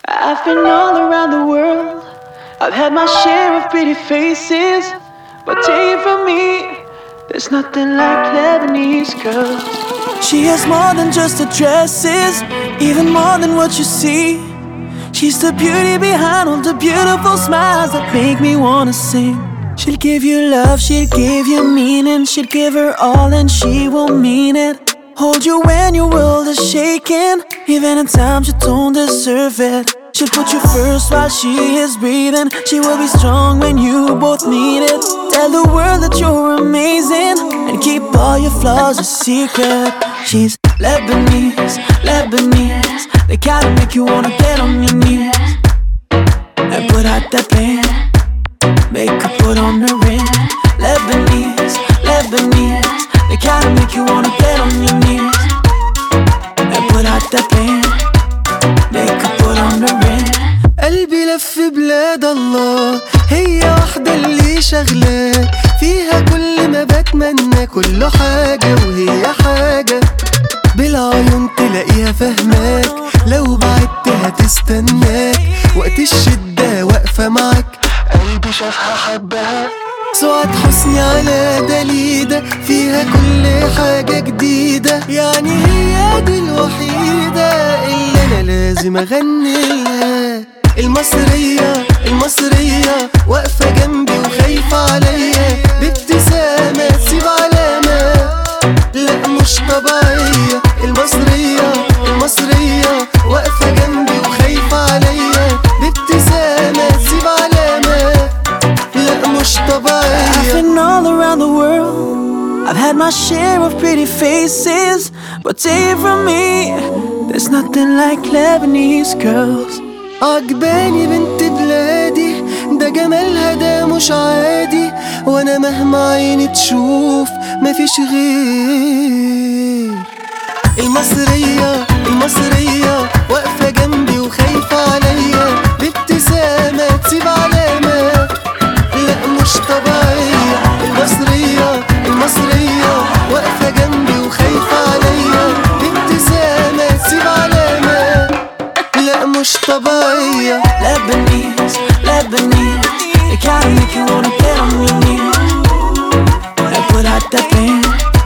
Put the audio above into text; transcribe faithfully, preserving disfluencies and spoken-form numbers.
I've been all around the world. I've had my share of pretty faces, but take it from me, there's nothing like Lebanese girls. She has more than just the dresses, even more than what you see. She's the beauty behind all the beautiful smiles that make me wanna sing. She'll give you love, she'll give you meaning. She'll give her all and she will mean it. Hold you when your world is shaking, even in times you don't deserve it. She'll put you first while she is breathing. She will be strong when you both need it. Tell the world that you're amazing and keep all your flaws a secret. She's Lebanese, Lebanese, the kind that make you wanna get on your knees and put out that band, make her put on the ring. Lebanese, Lebanese, the kind that make you wanna get on your knees and put out that band, make her put on the ring. قلبي لف بلاد الله، هي واحدة اللي شغلاه فيها كل ما بتمنى، كل حاجة وهي حاجة بالعيون تلاقيها فهماك، لو بعدت هتستناك وقت الشدة واقفة معاك. قلبي شافها حبها، سعاد حسني على دليدة، فيها كل حاجة جديدة، يعني هي دي الوحيدة اللي أنا لازم أغنيها. المصرية المصرية واقفة جنبي وخايفة عليا، بابتسامة تسيب علامة، لا مش طبيعية. المصرية المصرية واقفة جنبي وخايفة عليا، بابتسامة تسيب علامة، لا مش طبيعية. I've been all around the world. I've had my share of pretty faces, but take it from me, there's nothing like Lebanese girls. عجباني بنت بلادي، ده جمالها ده مش عادي، وانا مهما عيني تشوف مفيش غير. المصرية المصرية واقفة جنبي وخايفة عليا، بابتسامة تسيب علامة، لا مش طبيعية. المصرية المصرية واقفة جنبي وخايفة عليا، بابتسامة تسيب علامة، لا مش طبيعية. Lebanese, Lebanese, they kinda make you wanna get on your knees and put out that band.